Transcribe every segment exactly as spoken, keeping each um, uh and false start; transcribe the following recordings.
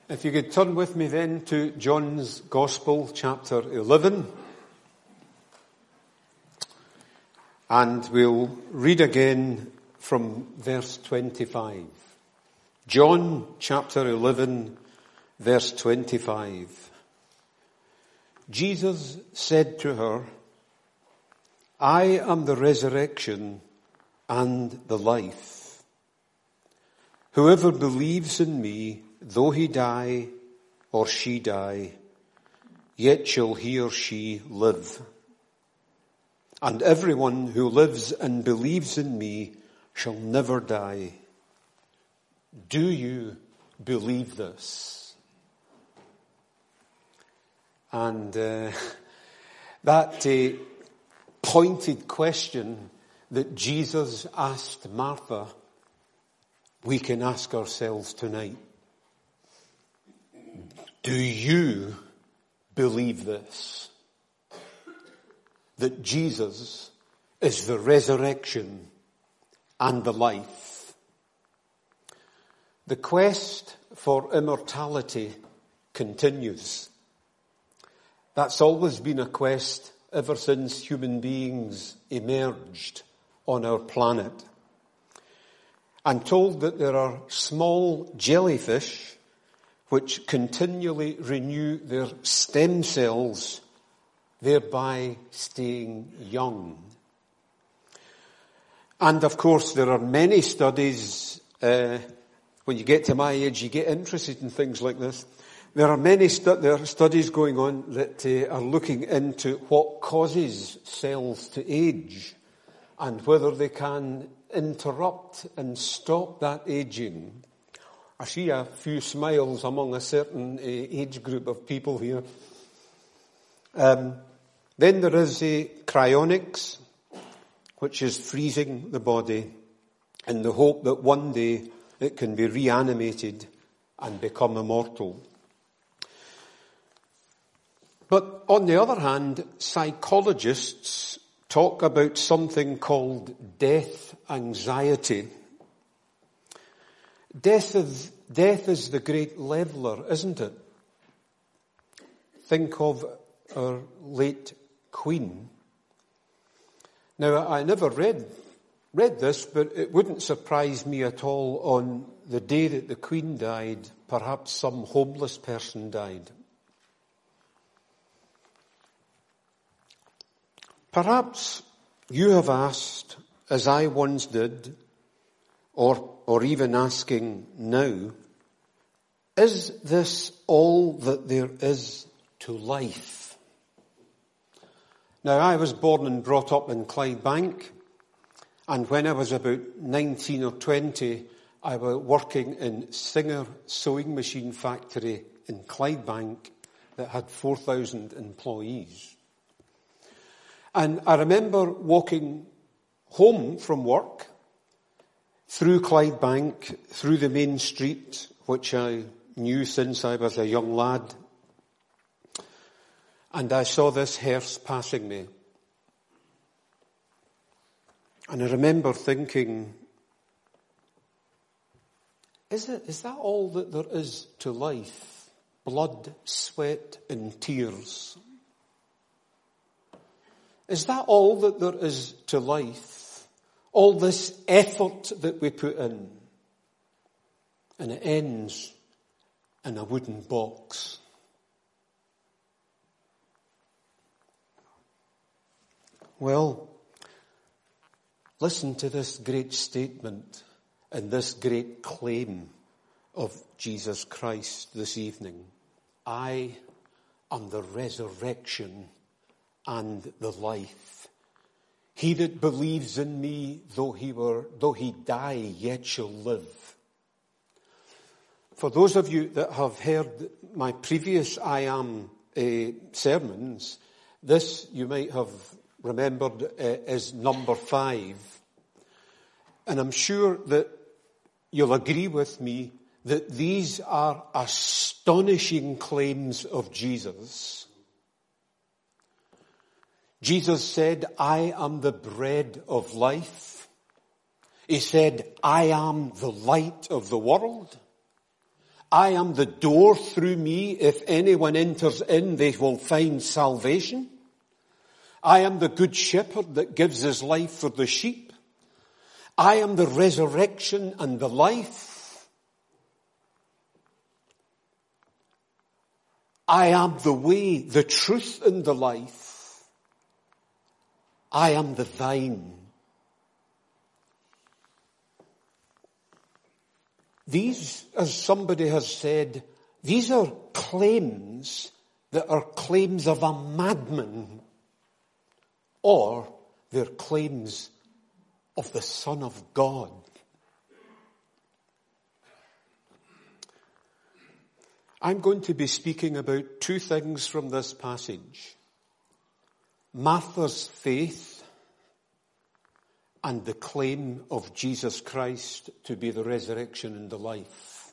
If you could turn with me then to John's Gospel, chapter eleven. And we'll read again from verse twenty-five. John chapter eleven, verse twenty-five. Jesus said to her, "I am the resurrection and the life. Whoever believes in me, though he die or she die, yet shall he or she live. And everyone who lives and believes in me shall never die." Do you believe this? And uh, that uh, pointed question that Jesus asked Martha, we can ask ourselves tonight. Do you believe this? That Jesus is the resurrection and the life. The quest for immortality continues. That's always been a quest ever since human beings emerged on our planet. I'm told that there are small jellyfish which continually renew their stem cells, thereby staying young. And of course there are many studies, uh, when you get to my age you get interested in things like this. There are many stu- there are studies going on that uh, are looking into what causes cells to age and whether they can interrupt and stop that aging. I see a few smiles among a certain uh, age group of people here. Um, then there is uh, cryonics, which is freezing the body in the hope that one day it can be reanimated and become immortal. But on the other hand, psychologists talk about something called death anxiety. Death is, death is the great leveler, isn't it? Think of our late Queen. Now, I never read read this, but it wouldn't surprise me at all on the day that the Queen died, perhaps some homeless person died. Perhaps you have asked, as I once did, or or even asking now, is this all that there is to life? Now, I was born and brought up in Clydebank, and when I was about nineteen or twenty, I was working in Singer Sewing Machine Factory in Clydebank that had four thousand employees. And I remember walking home from work through Clydebank, through the main street, which I knew since I was a young lad. And I saw this hearse passing me. And I remember thinking, is it, is that all that there is to life? Blood, sweat, and tears. Is that all that there is to life? All this effort that we put in, and it ends in a wooden box. Well, listen to this great statement and this great claim of Jesus Christ this evening. I am the resurrection and the life. He that believes in me, though he were, though he die, yet shall live. For those of you that have heard my previous I Am uh, sermons, this you might have remembered uh, is number five. And I'm sure that you'll agree with me that these are astonishing claims of Jesus. Jesus said, I am the bread of life. He said, I am the light of the world. I am the door through me. If anyone enters in, they will find salvation. I am the good shepherd that gives his life for the sheep. I am the resurrection and the life. I am the way, the truth, and the life. I am the vine. These, as somebody has said, these are claims that are claims of a madman, or they're claims of the Son of God. I'm going to be speaking about two things from this passage: Martha's faith and the claim of Jesus Christ to be the resurrection and the life.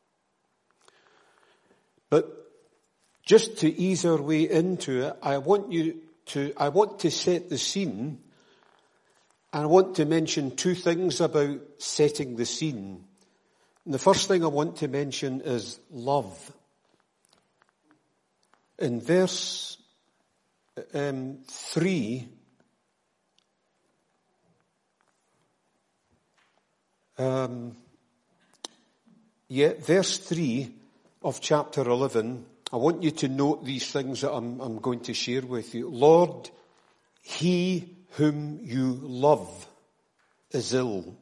But just to ease our way into it, I want you to, I want to set the scene, and I want to mention two things about setting the scene. And the first thing I want to mention is love. In verse um, three, um, yeah, verse three of chapter eleven, I want you to note these things that I'm, I'm going to share with you. Lord, he whom you love is ill.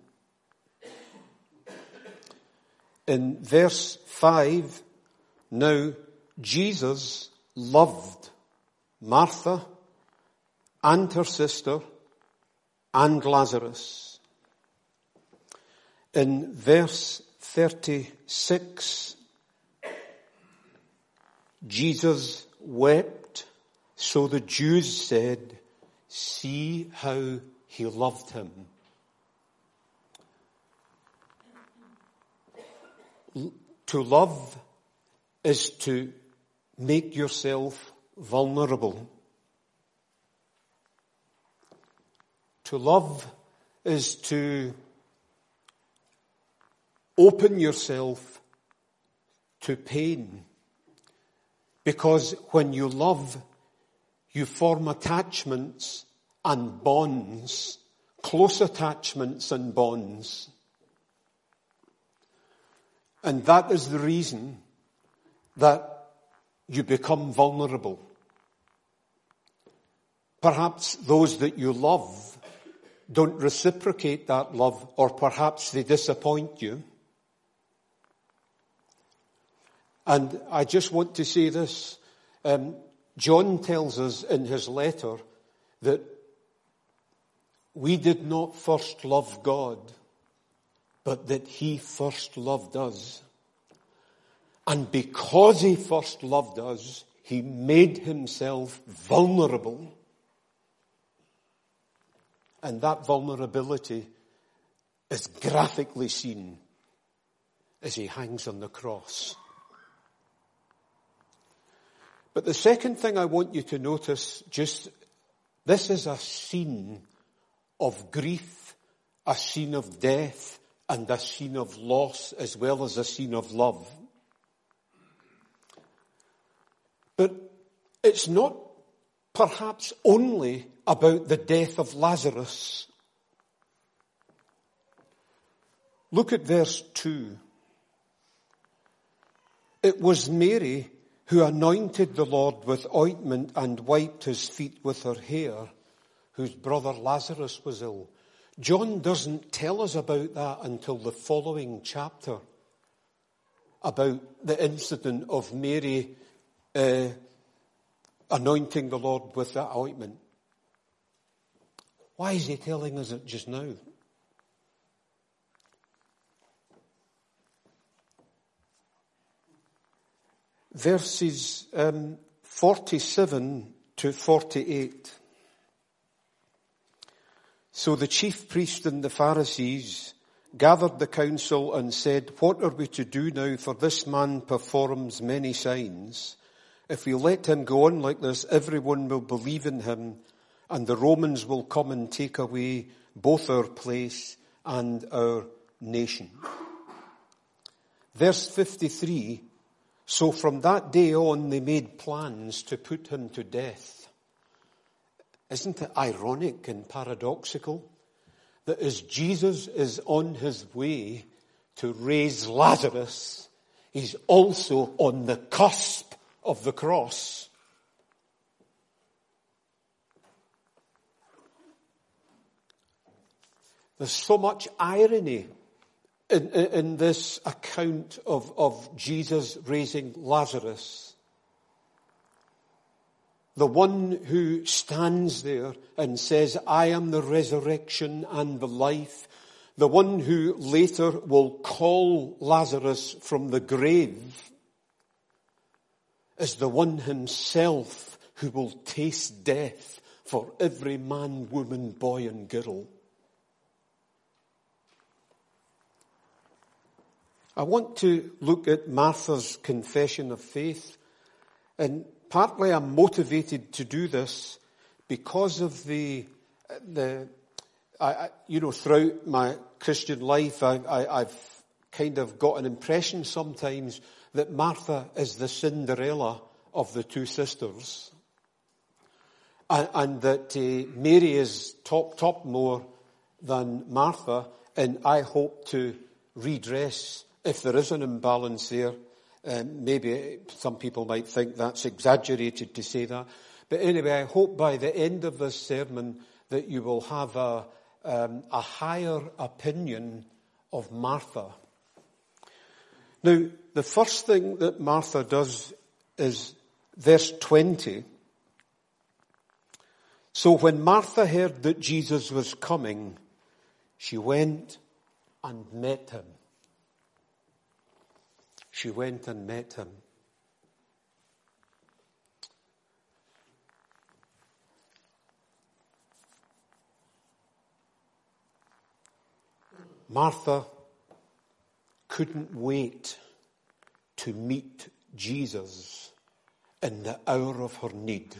In verse five, now Jesus loved Martha and her sister and Lazarus. In verse thirty-six, Jesus wept, so the Jews said, see how he loved him. To love is to make yourself vulnerable. To love is to open yourself to pain. Because when you love, you form attachments and bonds, close attachments and bonds. And that is the reason that you become vulnerable. Perhaps those that you love don't reciprocate that love, or perhaps they disappoint you. And I just want to say this. Um, John tells us in his letter that we did not first love God, but that he first loved us. And because he first loved us, he made himself vulnerable. And that vulnerability is graphically seen as he hangs on the cross. But the second thing I want you to notice, just, this is a scene of grief, a scene of death, and a scene of loss, as well as a scene of love. But it's not perhaps only about the death of Lazarus. Look at verse two. It was Mary who anointed the Lord with ointment and wiped his feet with her hair, whose brother Lazarus was ill. John doesn't tell us about that until the following chapter, about the incident of Mary uh, anointing the Lord with that ointment. Why is he telling us it just now? Verses um, forty-seven to forty-eight. So the chief priest and the Pharisees gathered the council and said, what are we to do now, for this man performs many signs? If we let him go on like this, everyone will believe in him, and the Romans will come and take away both our place and our nation. Verse fifty-three, so from that day on they made plans to put him to death. Isn't it ironic and paradoxical that as Jesus is on his way to raise Lazarus, he's also on the cusp of the cross? There's so much irony in, in, in this account of, of Jesus raising Lazarus. The one who stands there and says, I am the resurrection and the life. The one who later will call Lazarus from the grave is the one himself who will taste death for every man, woman, boy and girl. I want to look at Martha's confession of faith, and partly I'm motivated to do this because of the, the I, I, you know, throughout my Christian life, I, I, I've kind of got an impression sometimes that Martha is the Cinderella of the two sisters, and, and that uh, Mary is top, top more than Martha, and I hope to redress if there is an imbalance there. Um, maybe some people might think that's exaggerated to say that. But anyway, I hope by the end of this sermon that you will have a, um, a higher opinion of Martha. Now, the first thing that Martha does is verse twenty. So when Martha heard that Jesus was coming, she went and met him. She went and met him. Martha couldn't wait to meet Jesus in the hour of her need.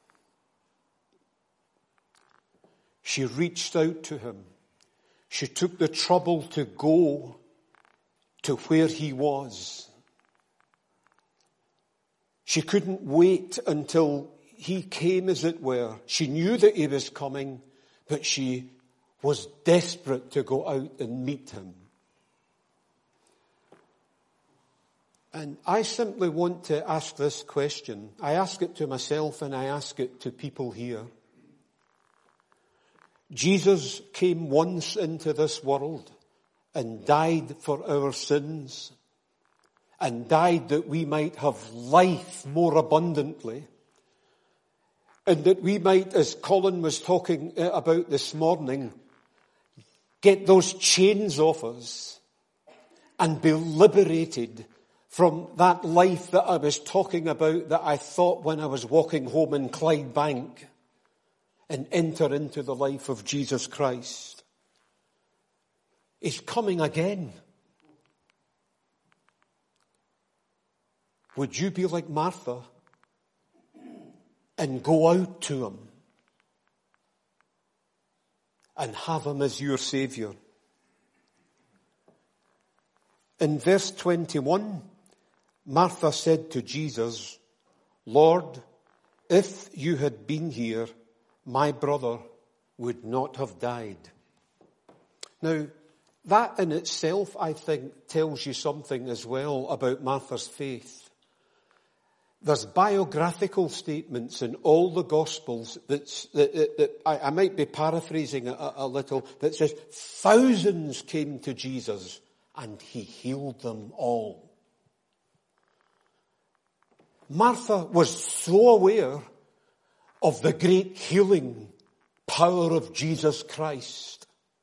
She reached out to him. She took the trouble to go to where he was. She couldn't wait until he came, as it were. She knew that he was coming, but she was desperate to go out and meet him. And I simply want to ask this question. I ask it to myself and I ask it to people here. Jesus came once into this world and died for our sins, and died that we might have life more abundantly, and that we might, as Colin was talking about this morning, get those chains off us and be liberated from that life that I was talking about, that I thought when I was walking home in Clydebank, and enter into the life of Jesus Christ. He's coming again. Would you be like Martha and go out to him and have him as your Savior? In verse twenty-one, Martha said to Jesus, Lord, if you had been here, my brother would not have died. Now, that in itself, I think, tells you something as well about Martha's faith. There's biographical statements in all the Gospels that's, that, that, that I, I might be paraphrasing a, a little, that says thousands came to Jesus and he healed them all. Martha was so aware of the great healing power of Jesus Christ.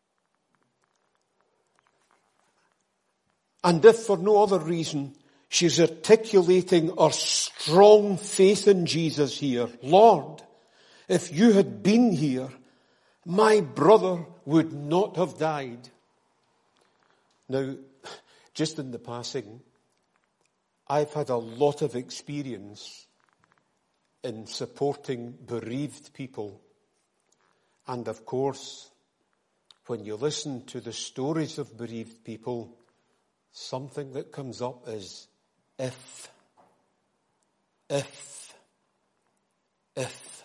And if for no other reason, she's articulating her strong faith in Jesus here. Lord, if you had been here, my brother would not have died. Now, just in the passing, I've had a lot of experience in supporting bereaved people. And of course, when you listen to the stories of bereaved people, something that comes up is if. If. If.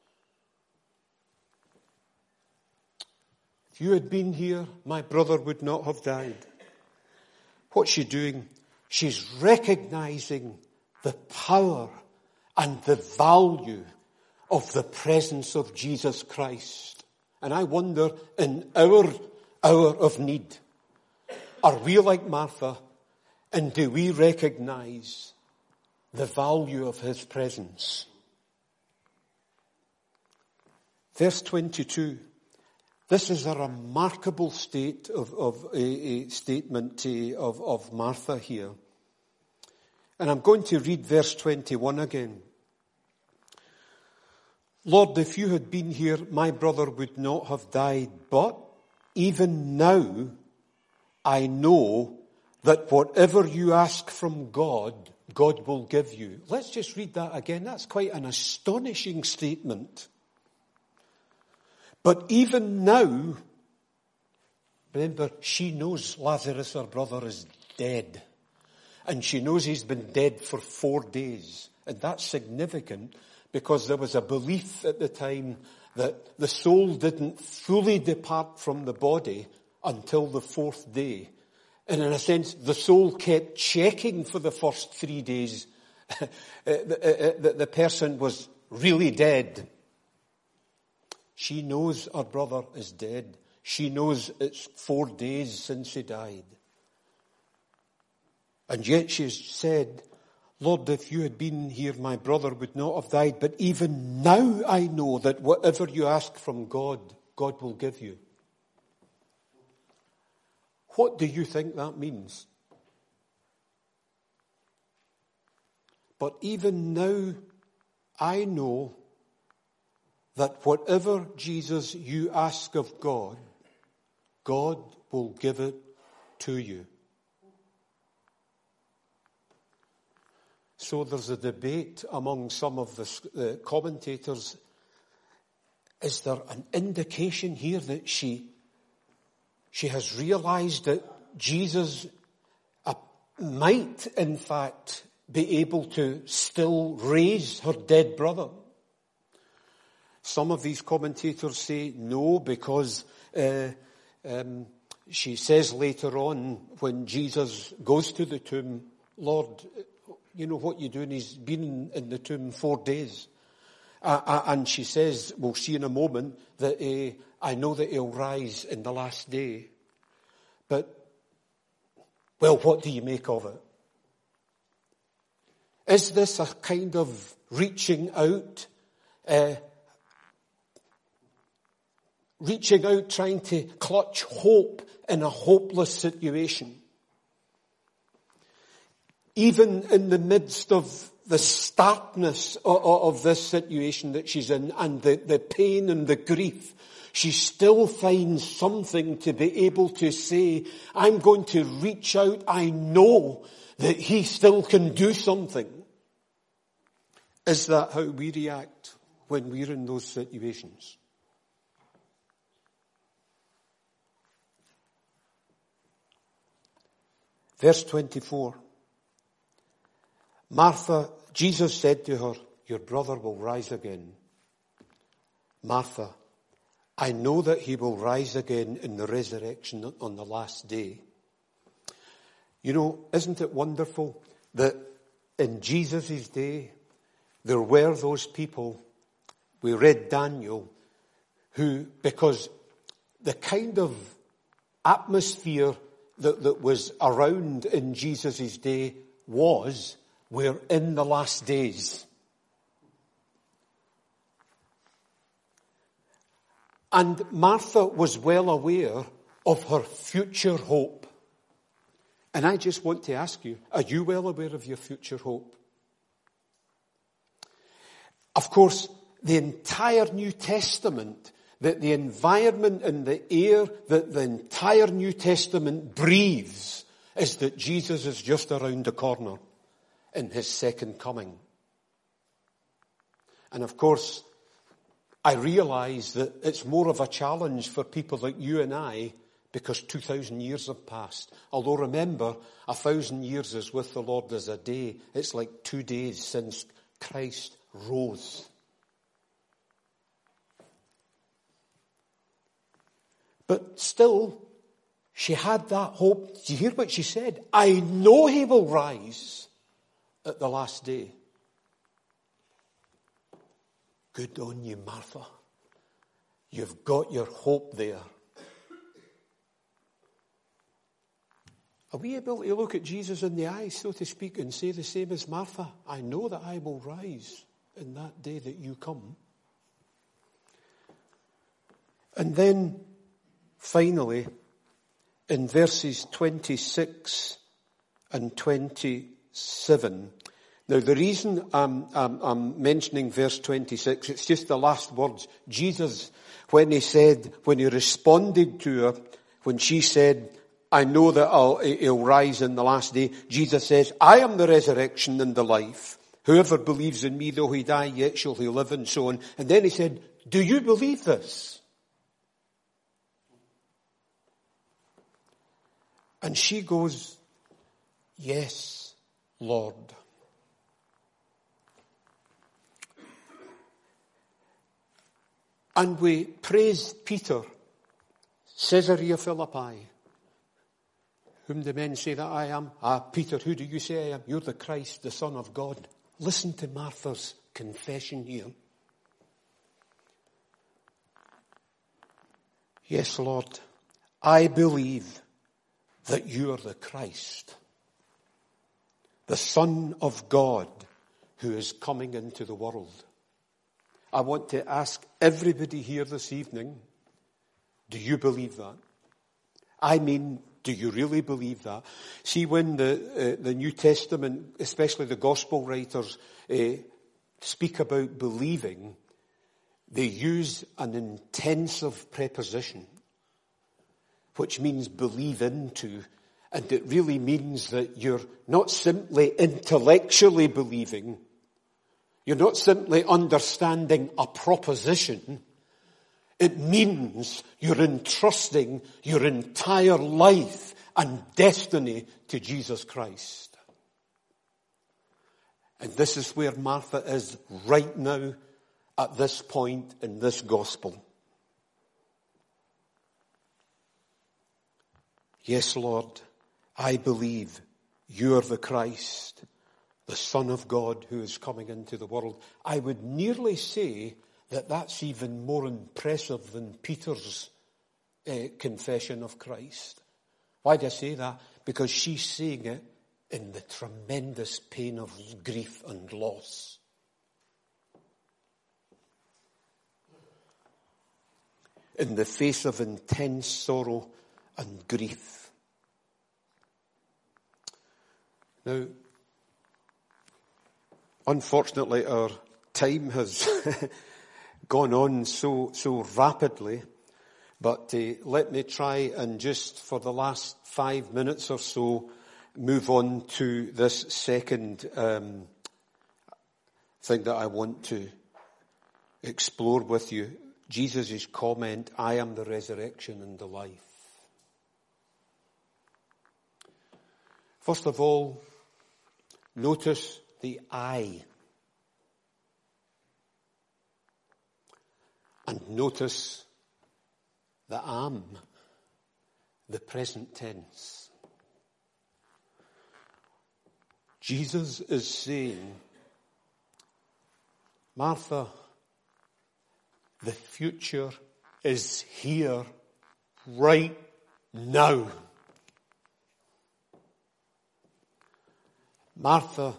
If you had been here, my brother would not have died. What's she doing? She's recognizing the power and the value of the presence of Jesus Christ. And I wonder, in our hour of need, are we like Martha, and do we recognize the value of his presence? Verse twenty-two. This is a remarkable state of, of a, a statement uh, of, of Martha here. And I'm going to read verse twenty-one again. Lord, if you had been here, my brother would not have died. But even now, I know that whatever you ask from God, God will give you. Let's just read that again. That's quite an astonishing statement. But even now, remember, she knows Lazarus, her brother, is dead. And she knows he's been dead for four days. And that's significant because there was a belief at the time that the soul didn't fully depart from the body until the fourth day. And in a sense, the soul kept checking for the first three days that the person was really dead. She knows her brother is dead. She knows it's four days since he died. And yet she's said, Lord, if you had been here, my brother would not have died. But even now I know that whatever you ask from God, God will give you. What do you think that means? But even now I know that whatever, Jesus, you ask of God, God will give it to you. So there's a debate among some of the uh, commentators. Is there an indication here that she, she has realized that Jesus uh, might, in fact, be able to still raise her dead brother? Some of these commentators say no, because uh, um, she says later on when Jesus goes to the tomb, Lord, you know what you're doing? He's been in the tomb four days. Uh, uh, and she says, we'll see in a moment, that uh, I know that he'll rise in the last day. But, well, what do you make of it? Is this a kind of reaching out, uh, reaching out, trying to clutch hope in a hopeless situation? Even in the midst of the starkness of, of this situation that she's in and the, the pain and the grief, she still finds something to be able to say, I'm going to reach out. I know that he still can do something. Is that how we react when we're in those situations? Verse twenty-four. Martha, Jesus said to her, your brother will rise again. Martha, I know that he will rise again in the resurrection on the last day. You know, isn't it wonderful that in Jesus' day, there were those people, we read Daniel, who, because the kind of atmosphere that, that was around in Jesus' day was, we're in the last days. And Martha was well aware of her future hope. And I just want to ask you, are you well aware of your future hope? Of course, the entire New Testament, that the environment and the air that the entire New Testament breathes is that Jesus is just around the corner in his second coming. And of course, I realize that it's more of a challenge for people like you and I because two thousand years have passed. Although remember, a thousand years is with the Lord as a day. It's like two days since Christ rose. But still, she had that hope. Do you hear what she said? I know he will rise at the last day. Good on you, Martha. You've got your hope there. Are we able to look at Jesus in the eyes, so to speak, and say the same as Martha? I know that I will rise in that day that you come. And then, finally, in verses twenty-six and twenty-seven. Now, the reason I'm, I'm, I'm mentioning verse twenty-six, it's just the last words. Jesus, when he said, when he responded to her, when she said, I know that I'll, he'll rise in the last day, Jesus says, I am the resurrection and the life. Whoever believes in me, though he die, yet shall he live, and so on. And then he said, do you believe this? And she goes, yes, Lord. And we praised Peter, Caesarea Philippi. Whom do men say that I am? Ah, Peter, who do you say I am? You're the Christ, the Son of God. Listen to Martha's confession here. Yes, Lord, I believe that you are the Christ, the Son of God, who is coming into the world. I want to ask everybody here this evening, do you believe that? I mean, do you really believe that? See, when the uh, the New Testament, especially the gospel writers, uh, speak about believing, they use an intensive preposition, which means believe into, and it really means that you're not simply intellectually believing, you're not simply understanding a proposition. It means you're entrusting your entire life and destiny to Jesus Christ. And this is where Martha is right now at this point in this gospel. Yes, Lord, I believe you are the Christ, the Son of God who is coming into the world. I would nearly say that that's even more impressive than Peter's uh, confession of Christ. Why do I say that? Because she's saying it in the tremendous pain of grief and loss. In the face of intense sorrow and grief. Now, unfortunately, our time has gone on so so rapidly, but uh, let me try and just for the last five minutes or so move on to this second um, thing that I want to explore with you. Jesus' comment, I am the resurrection and the life. First of all, notice the I. And notice the am, the present tense. Jesus is saying, Martha, the future is here right now. Martha,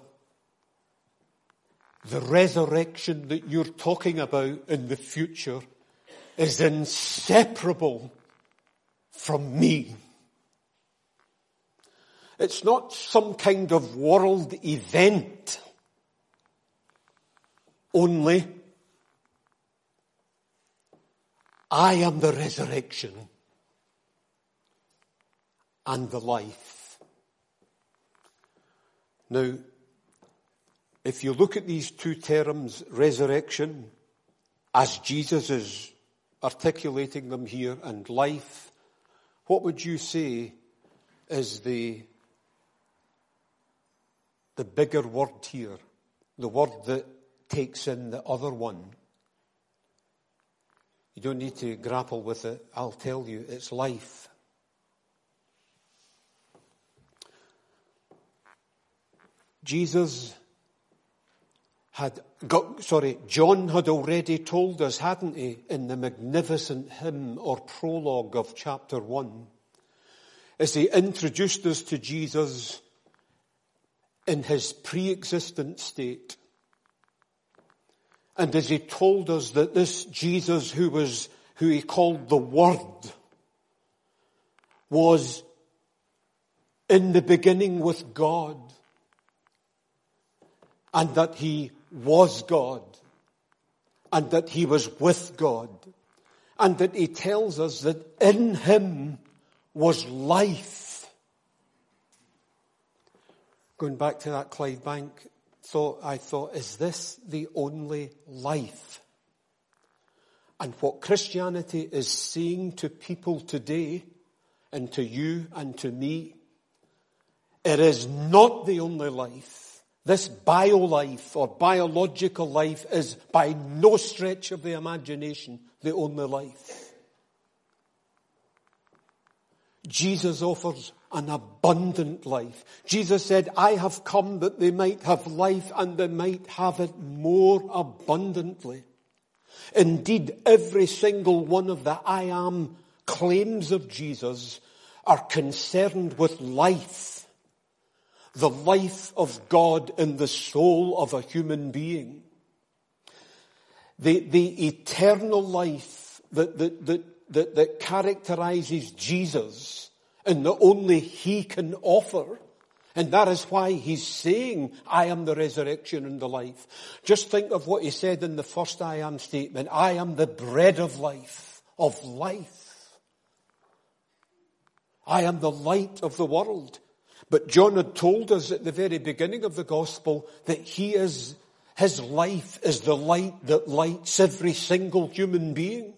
the resurrection that you're talking about in the future is inseparable from me. It's not some kind of world event only. I am the resurrection and the life. Now, if you look at these two terms, resurrection, as Jesus is articulating them here, and life, what would you say is the, the bigger word here? The word that takes in the other one. You don't need to grapple with it. I'll tell you, it's life. Jesus had got, sorry, John had already told us, hadn't he, in the magnificent hymn or prologue of chapter one, as he introduced us to Jesus in his pre-existent state. And as he told us that this Jesus who was, who he called the Word, was in the beginning with God, and that he was God, and that he was with God, and that he tells us that in him was life. Going back to that Clydebank thought, I thought, is this the only life? And what Christianity is saying to people today, and to you and to me, it is not the only life. This bio-life or biological life is by no stretch of the imagination the only life. Jesus offers an abundant life. Jesus said, I have come that they might have life and they might have it more abundantly. Indeed, every single one of the I am claims of Jesus are concerned with life. The life of God in the soul of a human being. The, the eternal life that, that, that, that, that characterizes Jesus and that only he can offer. And that is why he's saying, I am the resurrection and the life. Just think of what he said in the first I am statement. I am the bread of life, of life. I am the light of the world. But John had told us at the very beginning of the gospel that he is, his life is the light that lights every single human being.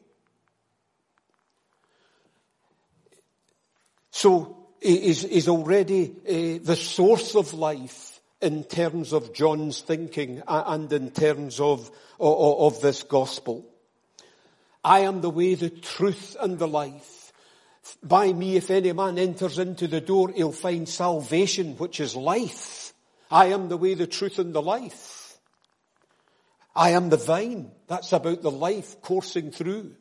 So he is, is already uh, the source of life in terms of John's thinking and in terms of, of, of this gospel. I am the way, the truth, and the life. By me, if any man enters into the door, he'll find salvation, which is life. I am the way, the truth, and the life. I am the vine. That's about the life coursing through.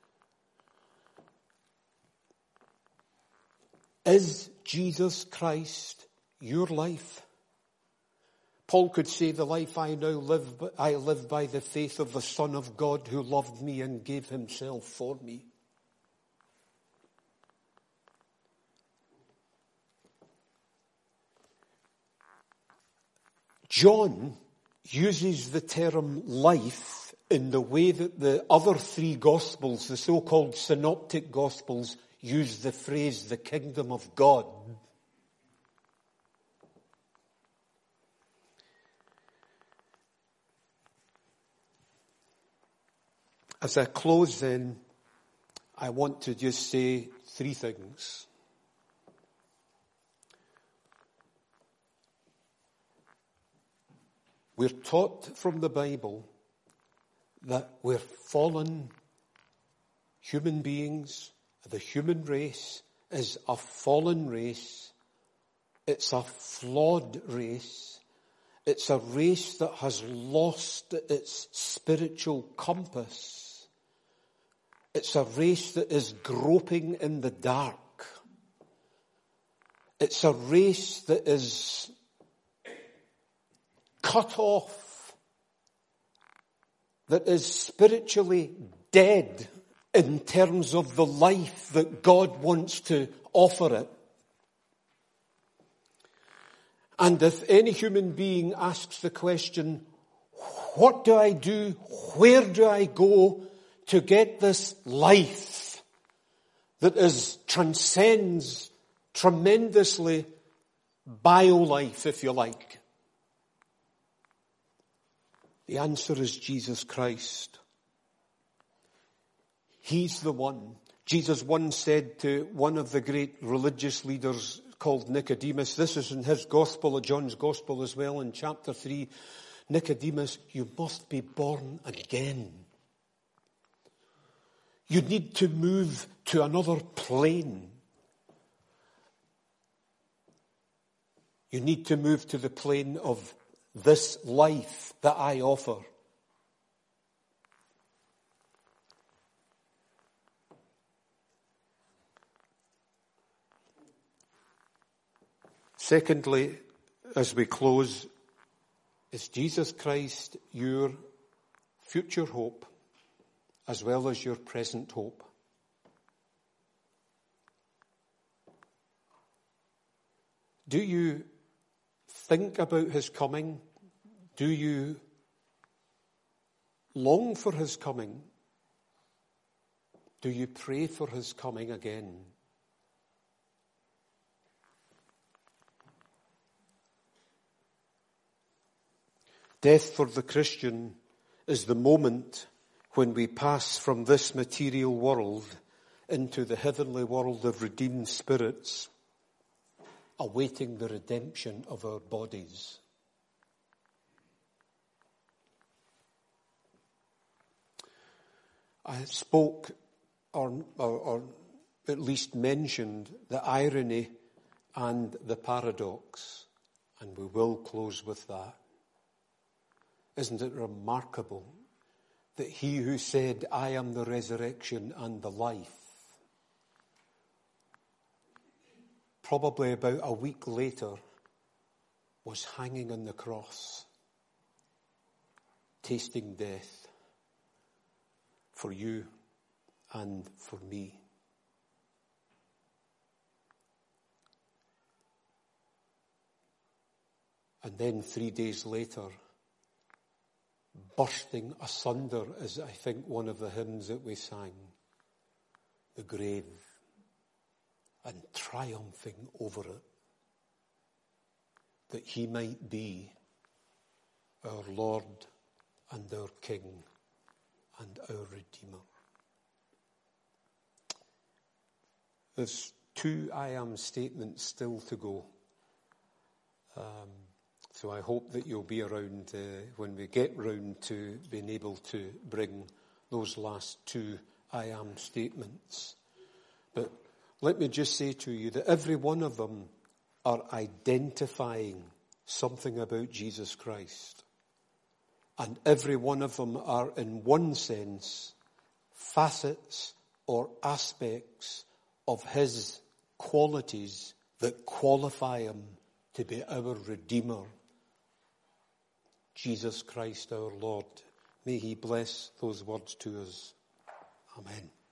Is Jesus Christ your life? Paul could say, the life I now live, I live by the faith of the Son of God who loved me and gave himself for me. John uses the term life in the way that the other three Gospels, the so-called synoptic Gospels, use the phrase, the kingdom of God. As I close then, I want to just say three things. We're taught from the Bible that we're fallen human beings. The human race is a fallen race. It's a flawed race. It's a race that has lost its spiritual compass. It's a race that is groping in the dark. It's a race that is cut off, that is spiritually dead in terms of the life that God wants to offer it. And if any human being asks the question, what do I do? Where do I go to get this life that is transcends tremendously bio-life, if you like? The answer is Jesus Christ. He's the one. Jesus once said to one of the great religious leaders called Nicodemus, this is in his gospel, John's gospel as well, in chapter three, Nicodemus, you must be born again. You need to move to another plane. You need to move to the plane of this life that I offer. Secondly, as we close, is Jesus Christ your future hope as well as your present hope? Do you think about his coming? Do you long for his coming? Do you pray for his coming again? Death for the Christian is the moment when we pass from this material world into the heavenly world of redeemed spirits, awaiting the redemption of our bodies. I spoke, or, or, or at least mentioned, the irony and the paradox, and we will close with that. Isn't it remarkable that he who said, I am the resurrection and the life, probably about a week later, was hanging on the cross, tasting death for you and for me. And then three days later, bursting asunder, as I think one of the hymns that we sang, the grave, and triumphing over it, that he might be our Lord and our King and our Redeemer. There's two I am statements still to go. Um, So I hope that you'll be around uh, when we get round to being able to bring those last two I am statements. But let me just say to you that every one of them are identifying something about Jesus Christ. And every one of them are, in one sense, facets or aspects of his qualities that qualify him to be our Redeemer. Jesus Christ our Lord. May he bless those words to us. Amen.